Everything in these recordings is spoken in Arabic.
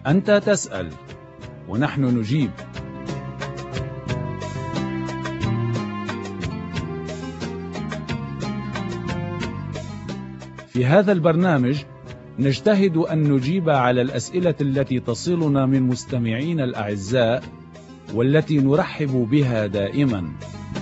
أنت تسأل ونحن نجيب. في هذا البرنامج نجتهد أن نجيب على الأسئلة التي تصلنا من مستمعين الأعزاء والتي نرحب بها دائما.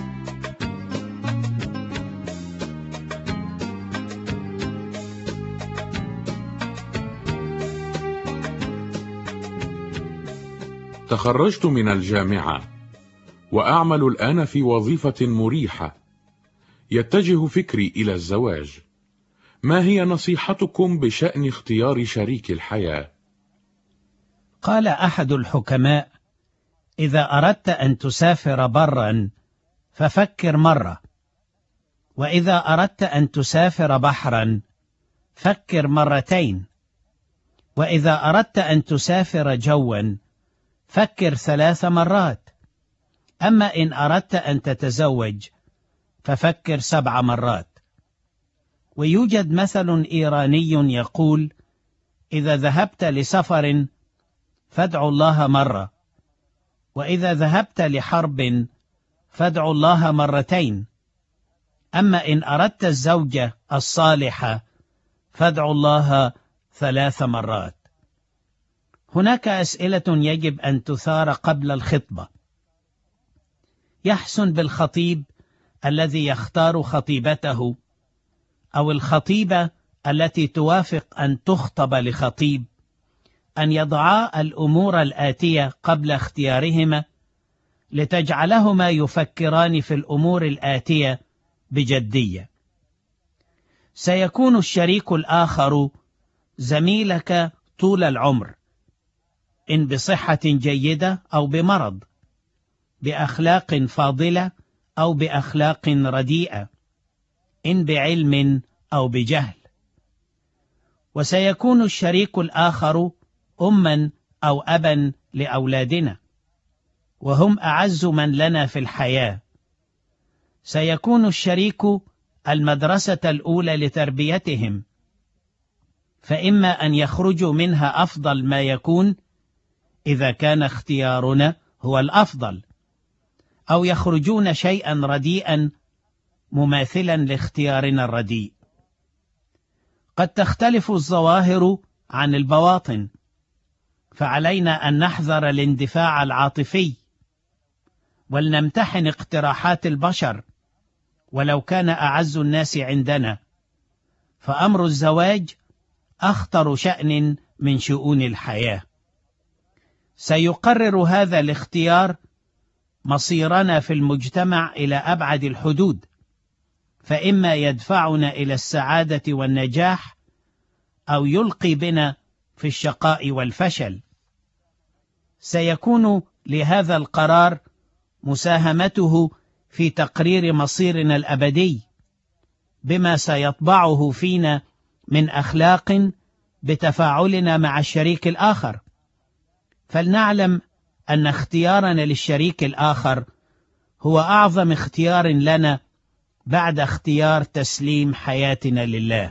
تخرجت من الجامعة وأعمل الآن في وظيفة مريحة. يتجه فكري إلى الزواج. ما هي نصيحتكم بشأن اختيار شريك الحياة؟ قال أحد الحكماء: إذا أردت أن تسافر برا ففكر مرة، وإذا أردت أن تسافر بحرا فكر مرتين، وإذا أردت أن تسافر جوا فكر 3 مرات، أما إن أردت أن تتزوج ففكر 7 مرات. ويوجد مثل إيراني يقول: إذا ذهبت لسفر فادعوا الله مرة، وإذا ذهبت لحرب فادعوا الله مرتين، أما إن أردت الزوجة الصالحة فادعوا الله 3 مرات. هناك أسئلة يجب أن تثار قبل الخطبة. يحسن بالخطيب الذي يختار خطيبته أو الخطيبة التي توافق أن تخطب لخطيب أن يضعا الأمور الآتية قبل اختيارهما لتجعلهما يفكران في الأمور الآتية بجدية. سيكون الشريك الآخر زميلك طول العمر، إن بصحة جيدة أو بمرض، بأخلاق فاضلة أو بأخلاق رديئة، إن بعلم أو بجهل. وسيكون الشريك الآخر أما أو أبا لأولادنا، وهم أعز من لنا في الحياة. سيكون الشريك المدرسة الأولى لتربيتهم، فإما أن يخرجوا منها أفضل ما يكون إذا كان اختيارنا هو الأفضل، أو يخرجون شيئا رديئا مماثلا لاختيارنا الرديء. قد تختلف الظواهر عن البواطن، فعلينا أن نحذر الاندفاع العاطفي، ولنمتحن اقتراحات البشر ولو كان أعز الناس عندنا، فأمر الزواج أخطر شأن من شؤون الحياة. سيقرر هذا الاختيار مصيرنا في المجتمع إلى أبعد الحدود، فإما يدفعنا إلى السعادة والنجاح أو يلقي بنا في الشقاء والفشل. سيكون لهذا القرار مساهمته في تقرير مصيرنا الأبدي، بما سيطبعه فينا من أخلاق بتفاعلنا مع الشريك الآخر. فلنعلم أن اختيارنا للشريك الآخر هو أعظم اختيار لنا بعد اختيار تسليم حياتنا لله.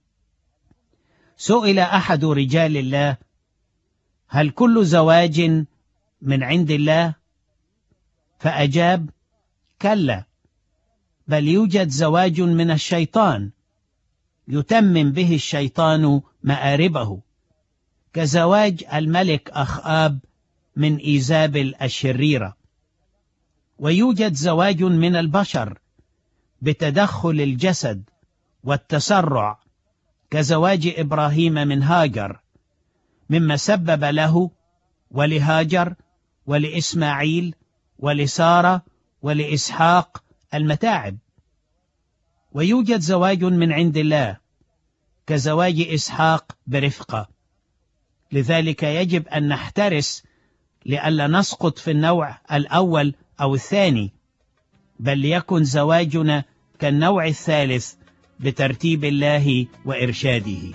سئل أحد رجال الله: هل كل زواج من عند الله؟ فأجاب: كلا، بل يوجد زواج من الشيطان يتمم به الشيطان مآربه، كزواج الملك أخآب من إيزابل الشريرة. ويوجد زواج من البشر بتدخل الجسد والتسرع، كزواج إبراهيم من هاجر، مما سبب له ولهاجر ولإسماعيل ولسارة ولإسحاق المتاعب. ويوجد زواج من عند الله كزواج إسحاق برفقة. لذلك يجب أن نحترس لئلا نسقط في النوع الأول أو الثاني، بل ليكن زواجنا كالنوع الثالث بترتيب الله وإرشاده.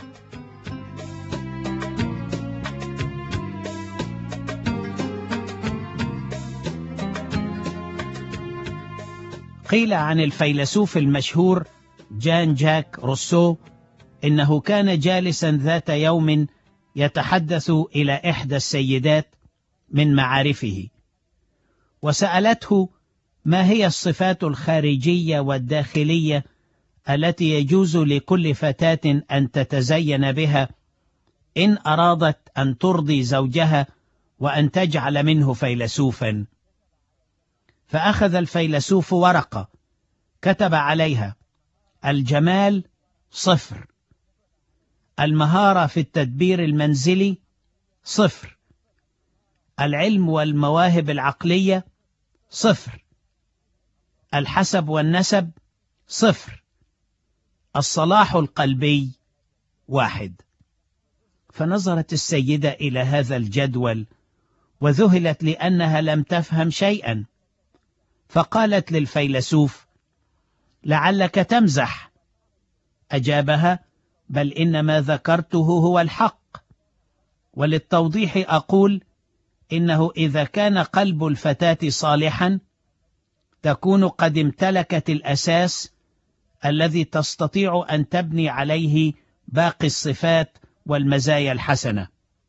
قيل عن الفيلسوف المشهور جان جاك روسو إنه كان جالسا ذات يوم يتحدث إلى إحدى السيدات من معارفه، وسألته ما هي الصفات الخارجية والداخلية التي يجوز لكل فتاة أن تتزين بها إن أرادت أن ترضي زوجها وأن تجعل منه فيلسوفا. فأخذ الفيلسوف ورقة كتب عليها: الجمال 0، المهارة في التدبير المنزلي 0، العلم والمواهب العقلية 0، الحسب والنسب 0، الصلاح القلبي 1. فنظرت السيدة إلى هذا الجدول وذهلت لأنها لم تفهم شيئا، فقالت للفيلسوف: لعلك تمزح. أجابها: بل إن ما ذكرته هو الحق، وللتوضيح أقول إنه إذا كان قلب الفتاة صالحا تكون قد امتلكت الأساس الذي تستطيع أن تبني عليه باقي الصفات والمزايا الحسنة.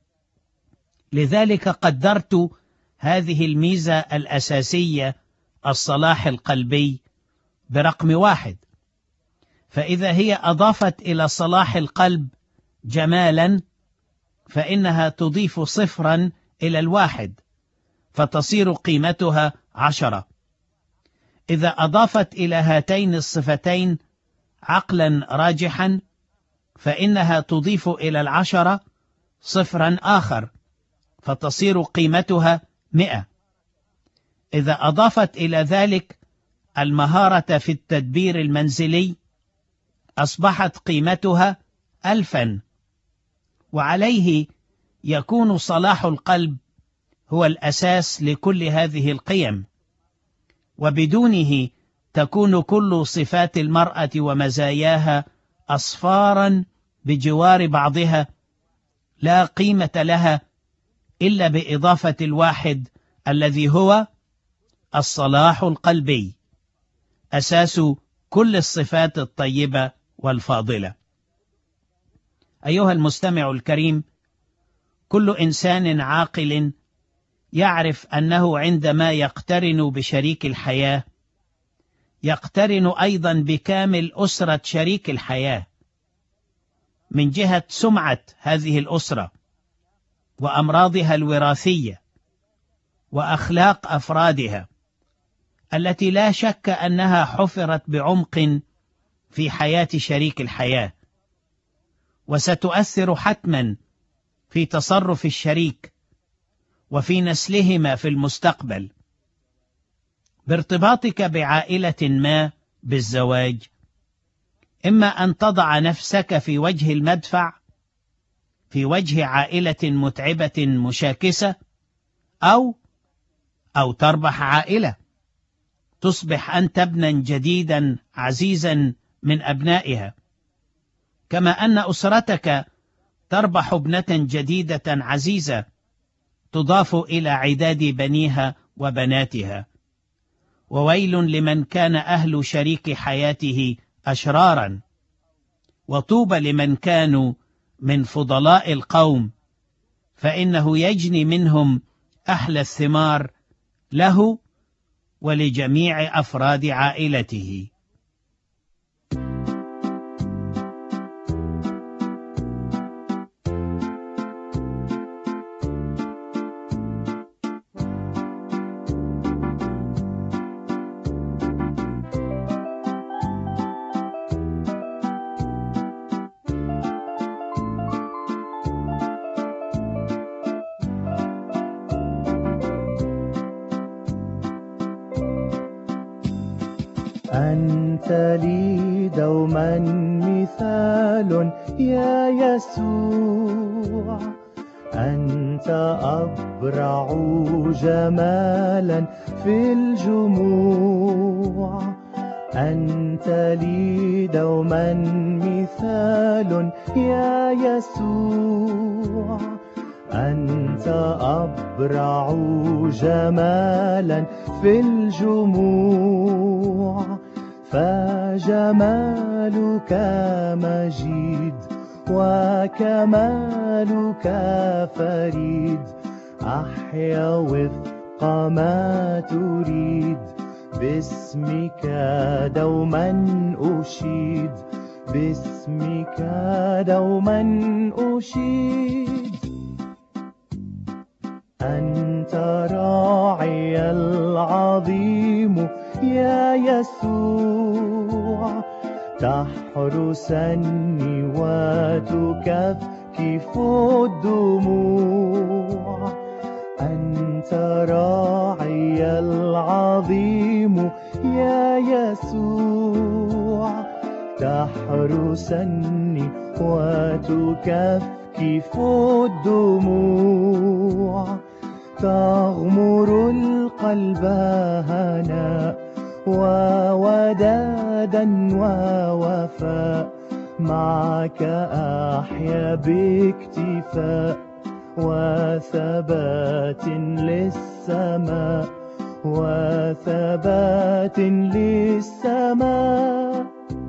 لذلك قدرت هذه الميزة الأساسية، الصلاح القلبي، برقم 1. فإذا هي أضافت إلى صلاح القلب جمالا فإنها تضيف 0 إلى 1 فتصير قيمتها 10. إذا أضافت إلى هاتين الصفتين عقلا راجحا فإنها تضيف إلى 10 صفرا آخر فتصير قيمتها 100. إذا أضافت إلى ذلك المهارة في التدبير المنزلي أصبحت قيمتها 1000. وعليه يكون صلاح القلب هو الأساس لكل هذه القيم، وبدونه تكون كل صفات المرأة ومزاياها أصفارا بجوار بعضها لا قيمة لها إلا بإضافة 1 الذي هو الصلاح القلبي، أساس كل الصفات الطيبة والفاضلة. أيها المستمع الكريم، كل إنسان عاقل يعرف أنه عندما يقترن بشريك الحياة يقترن أيضا بكامل أسرة شريك الحياة، من جهة سمعة هذه الأسرة وأمراضها الوراثية وأخلاق أفرادها التي لا شك أنها حفرت بعمق في حياة شريك الحياة، وستؤثر حتما في تصرف الشريك وفي نسلهما في المستقبل. بارتباطك بعائلة ما بالزواج، إما أن تضع نفسك في وجه المدفع في وجه عائلة متعبة مشاكسة، أو تربح عائلة تصبح أنت ابنا جديدا عزيزا من أبنائها، كما أن أسرتك تربح ابنة جديدة عزيزة تضاف إلى عداد بنيها وبناتها. وويل لمن كان أهل شريك حياته أشرارا، وطوبى لمن كانوا من فضلاء القوم، فإنه يجني منهم أحلى الثمار له ولجميع أفراد عائلته. أنت لي دوما مثال يا يسوع، أنت أبرع جمالا في الجموع. أنت لي دوما مثال يا يسوع، أنت أبرع جمالا في الجموع. فجمالك مجيد وكمالك فريد، أحيا وفق ما تريد، باسمك دوما أشيد، باسمك دوما أشيد. أنت راعي العظيم يا يسوع، تحرسني وتكفكف الدموع. أنت راعي العظيم يا يسوع، تحرسني وتكفكف الدموع. تغمر القلب هناء وودادا ووفاء، معك أحيا باكتفاء وثبات للسماء، وثبات للسماء.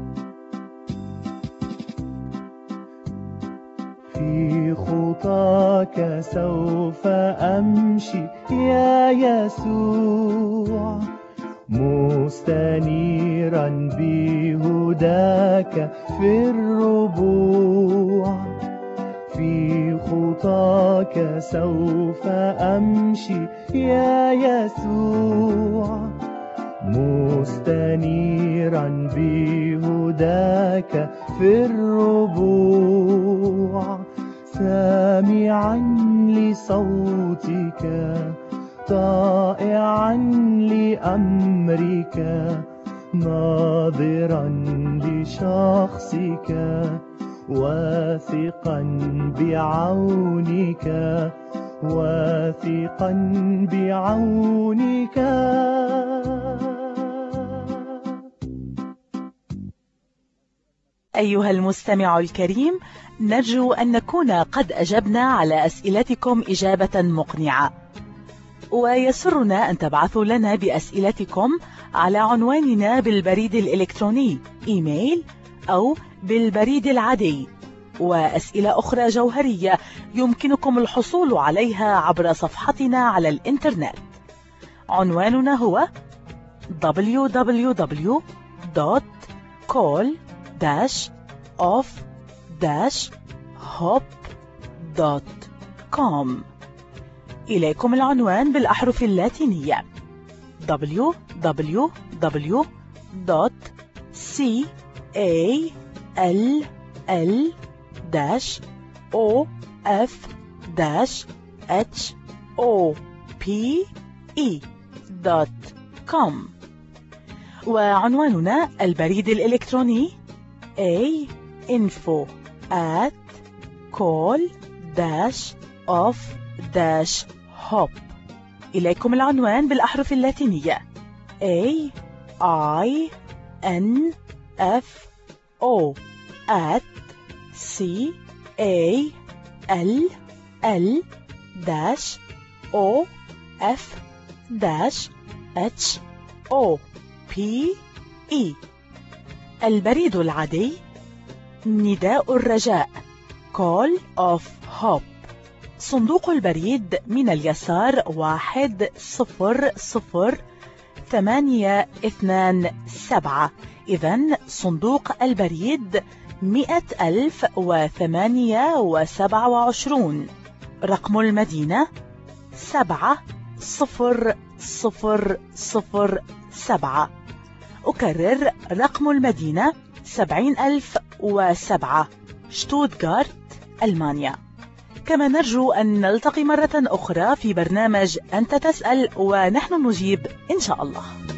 في خطاك سوف أمشي يا يسوع، مستنيرا بهداك في الربوع. في خطاك سوف أمشي يا يسوع، مستنيرا بهداك في الربوع. سامعا لصوتك، طائعا لأمرك، ناظرا لشخصك، واثقا بعونك، واثقا بعونك. أيها المستمع الكريم، نرجو أن نكون قد أجبنا على أسئلتكم إجابة مقنعة، ويسرنا أن تبعثوا لنا بأسئلتكم على عنواننا بالبريد الإلكتروني إيميل أو بالبريد العادي. وأسئلة أخرى جوهرية يمكنكم الحصول عليها عبر صفحتنا على الإنترنت. عنواننا هو www.call-off-hop.com. إليكم العنوان بالأحرف اللاتينية www.call-off-hop.com. وعنواننا البريد الإلكتروني info@call-off-hop. إليكم العنوان بالأحرف اللاتينية AINFO@call-off-hop. البريد العادي نداء الرجاء Call of Hope. صندوق البريد من اليسار 100,827. إذن صندوق البريد 100,028. رقم المدينة 70007. أكرر رقم المدينة 70,007، شتوتغارت، ألمانيا. كما نرجو أن نلتقي مرة أخرى في برنامج أنت تسأل ونحن نجيب إن شاء الله.